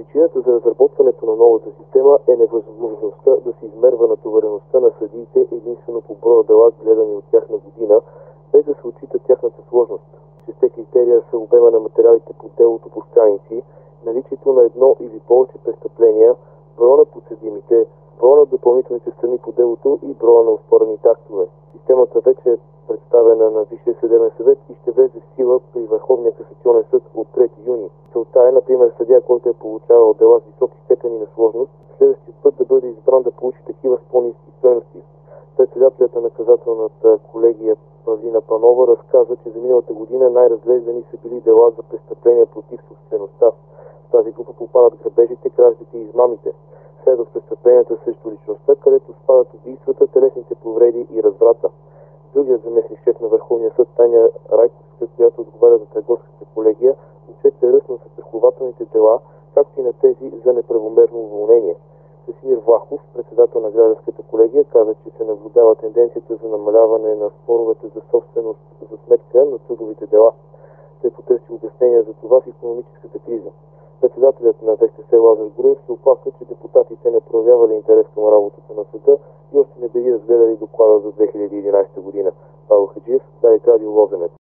Причината за разработването на новата система е невъзможността да се измерва натовареността на съдиите единствено по броя дела, гледани от тях на година, без да се отчита тяхната сложност. Шесте критерия са обема на материалите по делото по страници, наличието на едно или повече престъпления, броя на подсъдимите, броя на допълнителните страни по делото и броя на оспорените актове. Системата вече е представена на Висшия съдебен съвет и ще влезе в сила при Върховния касационен съд от 3 юни. Целта е, например, съдия, който е получавал дела с високи степени на сложност, следващия път да бъде избран да получи такива с по-ниски стойности. Председателят на наказателната колегия Павлина Панова разказа, че за миналата година най-разглеждани са били дела за престъпления против собствеността. В тази група попадат грабежите, кражбите и измамите. Следват престъпленията срещу личността, където спадат убийствата, телесните повреди и разврата. Другият заместник шеф на Върховния съд Таня Райковска, която отговаря за търговската колегия, отчете ръст на застрахователните дела, както и на тези за неправомерно уволнение. Красимир Влахов, председател на гражданската колегия, каза, че се наблюдава тенденцията за намаляване на споровете за собственост за сметка на трудовите дела. Той потърси обяснение за това в икономическата криза. Председателят на ВКС Лазар Груев се оплака, че депутатите не проявявали интерес към работата на съда и още не били разгледали доклада за 2011 година. Павел Хаджиев, Дарик Радио Лозенец.